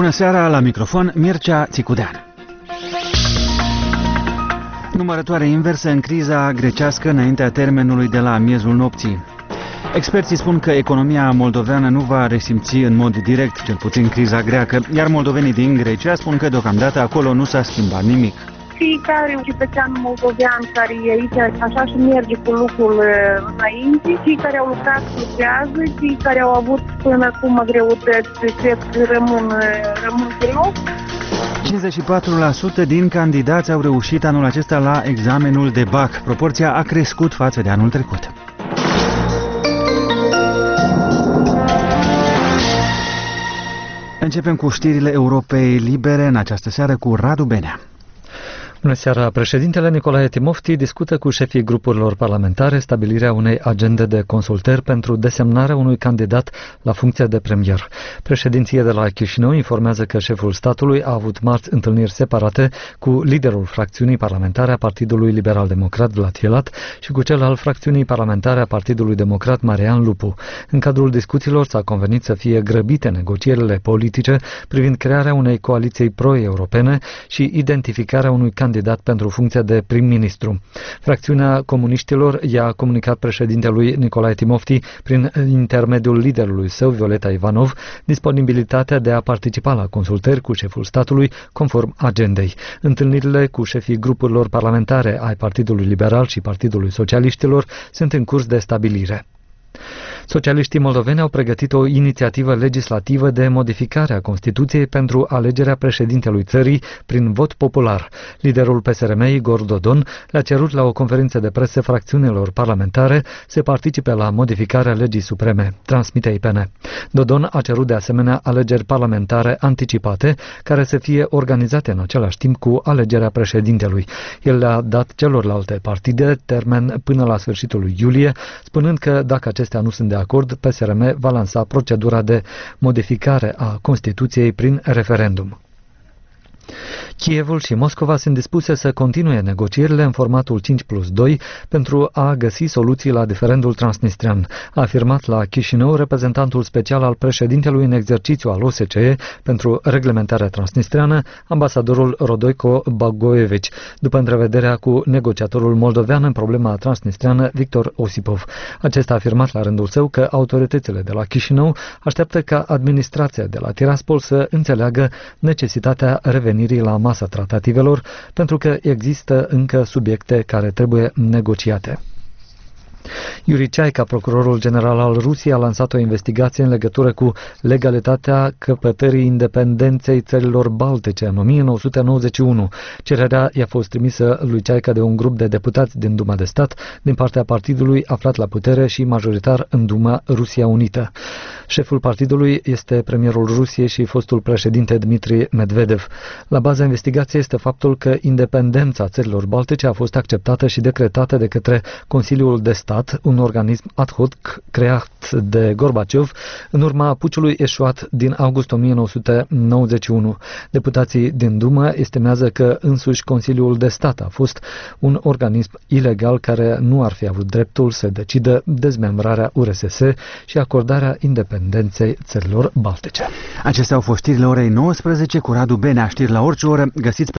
Bună seara, la microfon Mircea Țicudean. Numărătoare inversă în criza grecească înaintea termenului de la miezul nopții. Experții spun că economia moldoveană nu va resimți în mod direct, cel puțin, criza greacă, iar moldovenii din Grecia spun că deocamdată acolo nu s-a schimbat nimic. Fiecare cetățean moldovean care e aici, așa și merge cu lucrul înainte, cei care au lucrat lucrează, cei care au avut până acum greutăți, cred că rămân pe loc. 54% din candidați au reușit anul acesta la examenul de BAC. Proporția a crescut față de anul trecut. Începem cu știrile Europei Libere în această seară cu Radu Benea. Bună seara! Președintele Nicolae Timofti discută cu șefii grupurilor parlamentare stabilirea unei agende de consultări pentru desemnarea unui candidat la funcția de premier. Președinția de la Chișinău informează că șeful statului a avut marți întâlniri separate cu liderul fracțiunii parlamentare a Partidului Liberal-Democrat Vlad Filat și cu cel al fracțiunii parlamentare a Partidului Democrat Marian Lupu. În cadrul discuțiilor s-a convenit să fie grăbite negocierile politice privind crearea unei coaliții pro-europene și identificarea unui candidat pentru funcția de prim-ministru. Fracțiunea comuniștilor i-a comunicat președintelui Nicolae Timofti, prin intermediul liderului său, Violeta Ivanov, disponibilitatea de a participa la consultări cu șeful statului, conform agendei. Întâlnirile cu șefii grupurilor parlamentare ai Partidului Liberal și Partidului Socialiștilor sunt în curs de stabilire. Socialiștii moldoveni au pregătit o inițiativă legislativă de modificare a Constituției pentru alegerea președintelui țării prin vot popular. Liderul PSRM, Igor Dodon, le-a cerut la o conferință de presă fracțiunilor parlamentare să participe la modificarea legii supreme, transmite IPN. Dodon a cerut de asemenea alegeri parlamentare anticipate, care să fie organizate în același timp cu alegerea președintelui. El le-a dat celorlalte partide termen până la sfârșitul lui iulie, spunând că dacă acestea nu sunt de acord, PSRM va lansa procedura de modificare a Constituției prin referendum. Kievul și Moscova sunt dispuse să continue negocierile în formatul 5+2 pentru a găsi soluții la diferendul transnistrian, a afirmat la Chișinău reprezentantul special al președintelui în exercițiu al OSCE pentru reglementarea transnistriană, ambasadorul Rodoico Bagoevici, după întrevederea cu negociatorul moldovean în problema transnistriană Victor Osipov. Acesta a afirmat la rândul său că autoritățile de la Chișinău așteaptă ca administrația de la Tiraspol să înțeleagă necesitatea revenirii la masa tratativelor, pentru că există încă subiecte care trebuie negociate. Yuri Chaica, procurorul general al Rusiei, a lansat o investigație în legătură cu legalitatea căpătării independenței țărilor baltice în 1991. Cererea i-a fost trimisă lui Chaica de un grup de deputați din Duma de Stat, din partea partidului aflat la putere și majoritar în Duma Rusia Unită. Șeful partidului este premierul Rusiei și fostul președinte Dmitri Medvedev. La baza investigației este faptul că independența țărilor baltice a fost acceptată și decretată de către Consiliul de Stat, un organism ad hoc creat de Gorbaciov în urma puciului eșuat din august 1991. Deputații din Dumă estimează că însuși Consiliul de Stat a fost un organism ilegal care nu ar fi avut dreptul să decidă dezmembrarea URSS și acordarea independenței țărilor baltice. Acestea au fost știrile orei 19 cu Radu Benea. Știri la orice oră găsiți